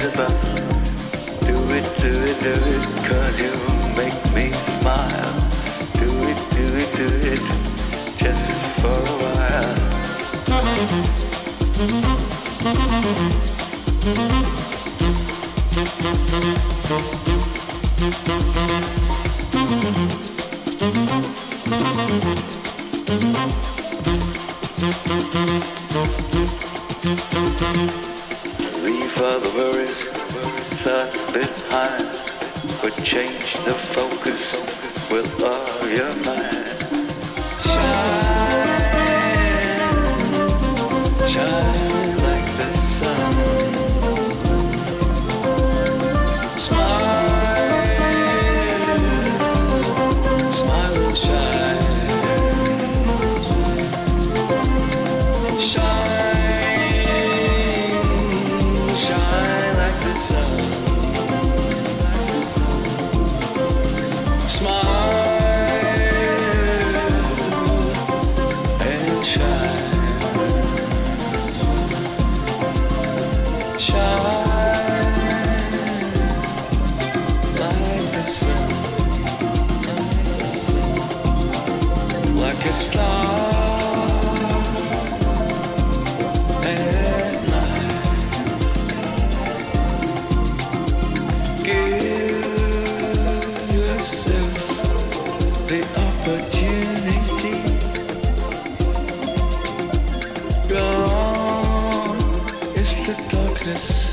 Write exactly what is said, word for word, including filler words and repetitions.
is about. Do it, do it, do it, cause you make me smile. Do it, do it, do it, just for a while. Leave all the worries, thoughts behind, but change the focus with all your mind. Shine, shine like the sun. Smile, smile and shine. Shine, shine like the sun. Smile and shine. Shine like the sun. Like a star at night. Give yourself the opportunity. Gone is the darkness.